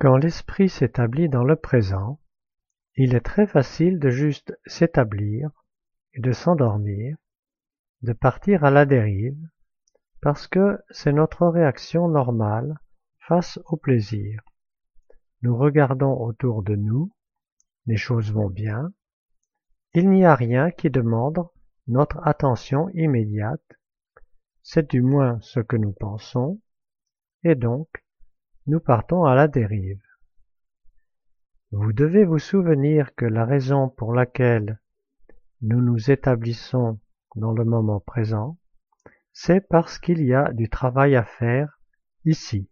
Quand l'esprit s'établit dans le présent, il est très facile de juste s'établir et de s'endormir, de partir à la dérive, parce que c'est notre réaction normale face au plaisir. Nous regardons autour de nous, les choses vont bien, il n'y a rien qui demande notre attention immédiate, c'est du moins ce que nous pensons, et donc nous partons à la dérive. Vous devez vous souvenir que la raison pour laquelle nous nous établissons dans le moment présent, c'est parce qu'il y a du travail à faire ici.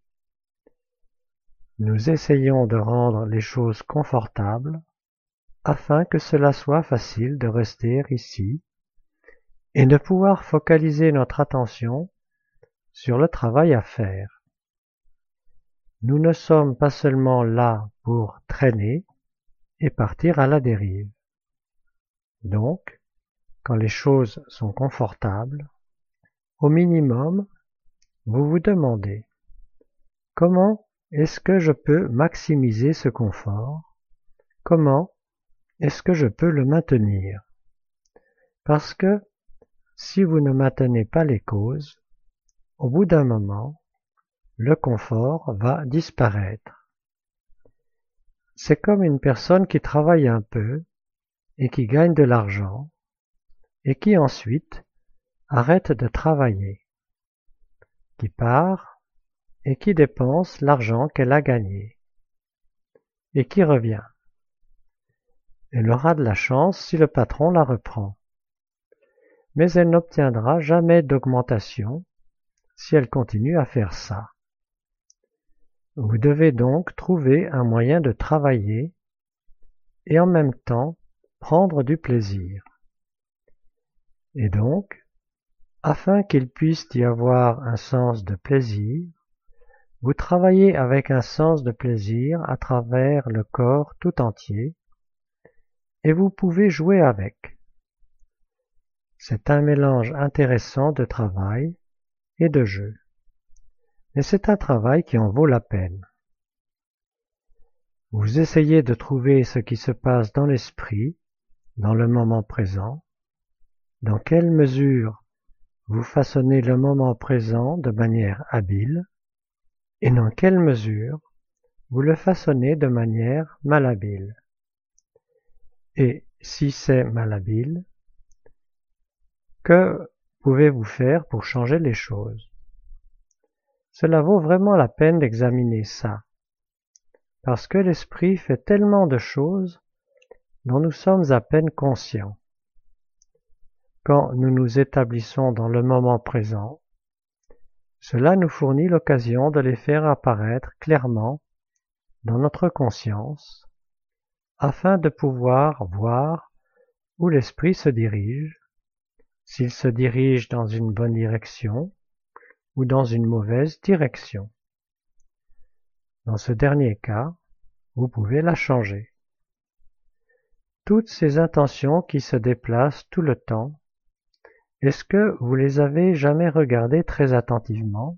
Nous essayons de rendre les choses confortables afin que cela soit facile de rester ici et de pouvoir focaliser notre attention sur le travail à faire. Nous ne sommes pas seulement là pour traîner et partir à la dérive. Donc, quand les choses sont confortables, au minimum, vous vous demandez « Comment est-ce que je peux maximiser ce confort? Comment est-ce que je peux le maintenir ?» Parce que si vous ne maintenez pas les causes, au bout d'un moment, le confort va disparaître. C'est comme une personne qui travaille un peu et qui gagne de l'argent et qui ensuite arrête de travailler, qui part et qui dépense l'argent qu'elle a gagné et qui revient. Elle aura de la chance si le patron la reprend, mais elle n'obtiendra jamais d'augmentation si elle continue à faire ça. Vous devez donc trouver un moyen de travailler et en même temps prendre du plaisir. Et donc, afin qu'il puisse y avoir un sens de plaisir, vous travaillez avec un sens de plaisir à travers le corps tout entier et vous pouvez jouer avec. C'est un mélange intéressant de travail et de jeu. Mais c'est un travail qui en vaut la peine. Vous essayez de trouver ce qui se passe dans l'esprit, dans le moment présent, dans quelle mesure vous façonnez le moment présent de manière habile, et dans quelle mesure vous le façonnez de manière malhabile. Et si c'est malhabile, que pouvez-vous faire pour changer les choses? Cela vaut vraiment la peine d'examiner ça, parce que l'esprit fait tellement de choses dont nous sommes à peine conscients. Quand nous nous établissons dans le moment présent, cela nous fournit l'occasion de les faire apparaître clairement dans notre conscience, afin de pouvoir voir où l'esprit se dirige, s'il se dirige dans une bonne direction ou dans une mauvaise direction. Dans ce dernier cas, vous pouvez la changer. Toutes ces intentions qui se déplacent tout le temps, est-ce que vous les avez jamais regardées très attentivement?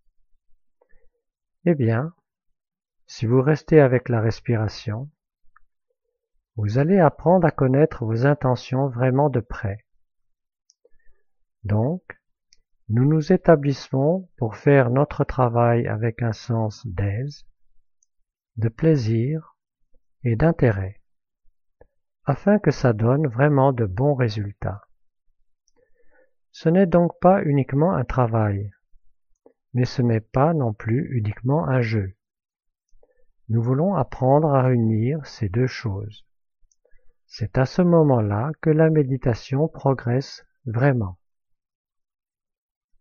Eh bien, si vous restez avec la respiration, vous allez apprendre à connaître vos intentions vraiment de près. Donc, nous nous établissons pour faire notre travail avec un sens d'aise, de plaisir et d'intérêt, afin que ça donne vraiment de bons résultats. Ce n'est donc pas uniquement un travail, mais ce n'est pas non plus uniquement un jeu. Nous voulons apprendre à réunir ces deux choses. C'est à ce moment-là que la méditation progresse vraiment.